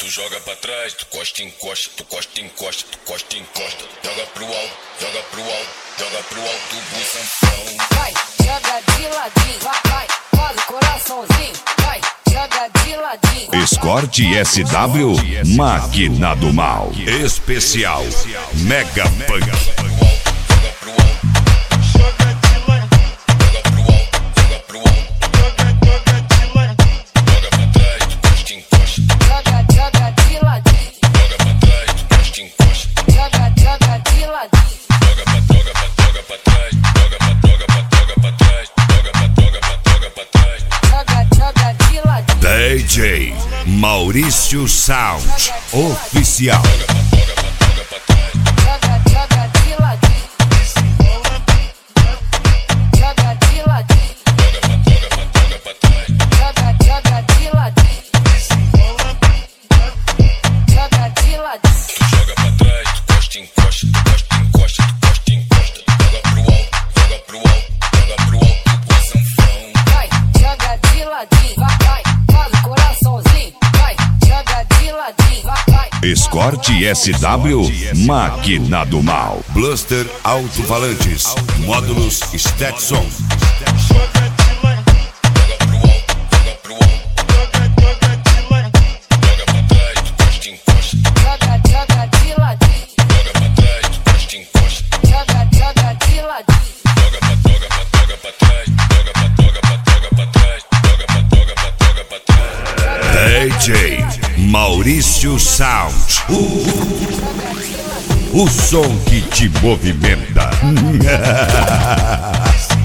Tu joga pra trás, tu costa, encosta, tu costa, encosta, tu costa, encosta. Joga pro alto, joga pro alto, joga pro alto do sanfão. Vai, joga de ladinho, vai, faz o coraçãozinho, vai, joga de ladinho. Escort SW, Máquina do Mal. Especial Mega Punk. Joga pro alto, joga de ladinho, joga pro alto, joga pro alto, joga de ladinho. Joga pra trás, tu costa, encosta. Joga de ladinho, Joga pra trás, tu costa, encosta. joga de ladinho. Joga pra trás, joga pra trás, joga pra trás, joga pra trás. Joga de ladinho. DJ Maurício Sound Oficial. Joga pra trás. Joga de ladinho. Joga de ladinho. Joga pra trás. Joga de ladinho. Joga de ladinho. Tu joga pra trás, tu costa, encosta, tu costa, encosta, tu costa, encosta. Joga pro alto, joga pro alto, joga pro alto do sanfão. Vai, joga de ladinho, vai, faz o coraçãozinho, vai, joga de ladinho, vai. Escort SW, Máquina do Mal. Bluster Alto-Falantes, módulos Stetson. Joga pro alto, joga pro alto, joga de ladinho. Joga pra trás, tu costa, encosta. Joga de ladinho, Joga pra trás, tu costa, encosta. joga de ladinho. Joga pra trás, joga pra trás, joga pra trás. DJ Maurício Sound. O som que te movimenta.